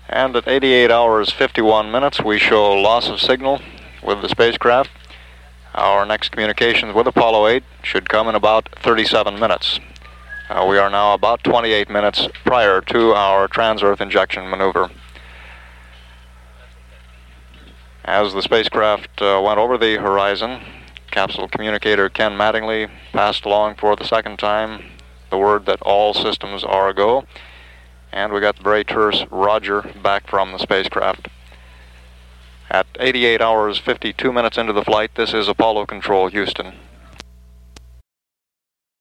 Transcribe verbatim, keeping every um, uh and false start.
And at eighty-eight hours fifty-one minutes, we show loss of signal with the spacecraft. Our next communications with Apollo eight should come in about thirty-seven minutes. Uh, we are now about twenty-eight minutes prior to our trans-Earth injection maneuver. As the spacecraft uh, went over the horizon, capsule communicator Ken Mattingly passed along for the second time the word that all systems are a go, and we got the very terse Roger back from the spacecraft. At eighty-eight hours fifty-two minutes into the flight, this is Apollo Control, Houston.